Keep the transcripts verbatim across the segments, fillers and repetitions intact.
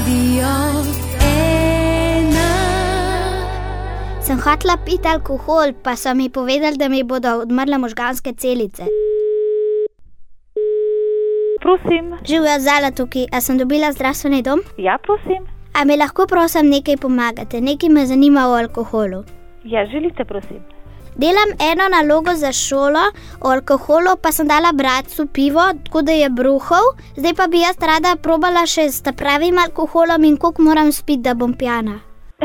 Radio ena. Sem hotela piti alkohol, pa so mi povedali, da mi bodo odmrle možganske celice. Prosim. Živjo, Zala tukaj. A sem dobila zdravstveni dom? Ja, prosim. A mi lahko prosim nekaj pomagate? Nekaj me zanima o alkoholu. Ja, želite, prosim. Delam eno nalogo za šolo o alkoholu, pa sem dala bratcu pivo, tako da je bruhal. Zdaj pa bi jaz rada probala še s pravim alkoholom in koliko moram spiti, da bom pijana.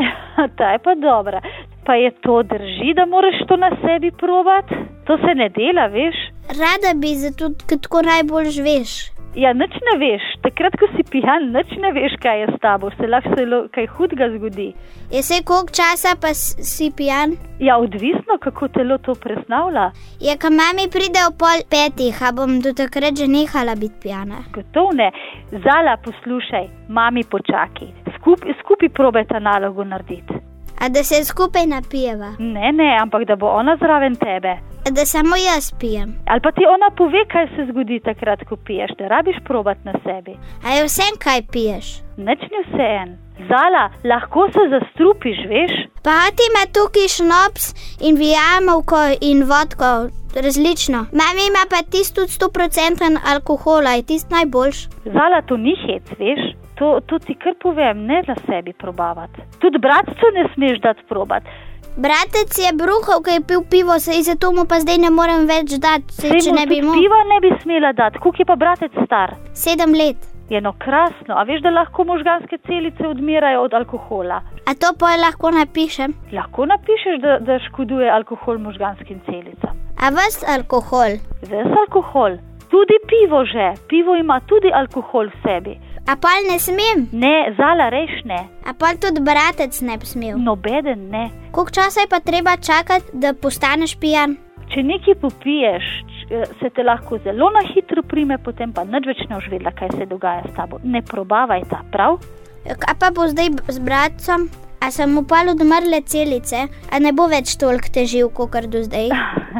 Ta je pa dobra. Pa je to drži, da moraš to na sebi probati? To se ne dela, veš? Rada bi, zato ker tako najbolj veš. Ja, nič ne veš. Takrat, ko si pijan, nič ne veš, kaj je s tabo. Se lahko se kaj hudega zgodi. Je se koliko časa pa si pijan? Ja, odvisno, kako telo to presnavlja. Je, ko mami pride o pol petih, a bom do takrat že nehala biti pijana. Gotov ne. Zala, poslušaj, mami počaki. Skupaj skupi probajte nalogo narediti. A da se skupaj napijeva? Ne, ne, ampak da bo ona zraven tebe. A da samo jaz pijem? Ali pa ti ona pove, kaj se zgodi takrat, ko piješ. Ne rabiš probati na sebi. A je vsem, kaj piješ? Nič ni vseen. Zala, lahko se zastrupiš, veš? Pa ti ima tukaj šnops in vijamovko in vodko, različno. Mami ima pa tisto sto procentov alkohola, je tisto najboljš. Zala, to ni hec, veš? To, to ti kar povem, ne na sebi probavati. Tudi bratcu ne smeš dati probati. Bratec je bruhal, ko je pil pivo, sej zato mu pa zdaj ne morem več dati. Sej, če ne bi mu piva ne bi smela dati. Koliko je pa bratec star? Sedem let. Je no krasno. A veš, da lahko možganske celice odmirajo od alkohola? A to pa lahko napišem? Lahko napišeš, da, da škoduje alkohol možganskim celicam. A ves alkohol? Ves alkohol. Tudi pivo že. Pivo ima tudi alkohol v sebi. A pol ne smem? Ne, Zala, reš ne. A pol tudi bratec ne bi smel? Nobeden ne. Koliko časa je pa treba čakati, da postaneš pijan? Če nekaj popiješ, se te lahko zelo na hitro prime, potem pa nič več ne boš vedela, kaj se dogaja s tabo. Ne probavaj ta, prav? A pa bo zdaj z bratcom? A sem mu pol odmrle celice? A ne bo več toliko težil, kakor do zdaj?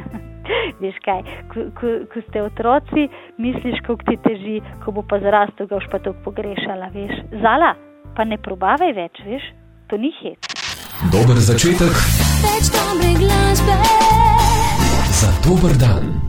Veš kaj, ko, ko, ko ste otroci, misliš, koliko ti teži, ko bo pa zrastel, ga boš pa toliko pogrešala, veš. Zala, pa ne probavaj več, veš, to ni hec. Dober začetek. Več dobre glasbe. Za dober dan.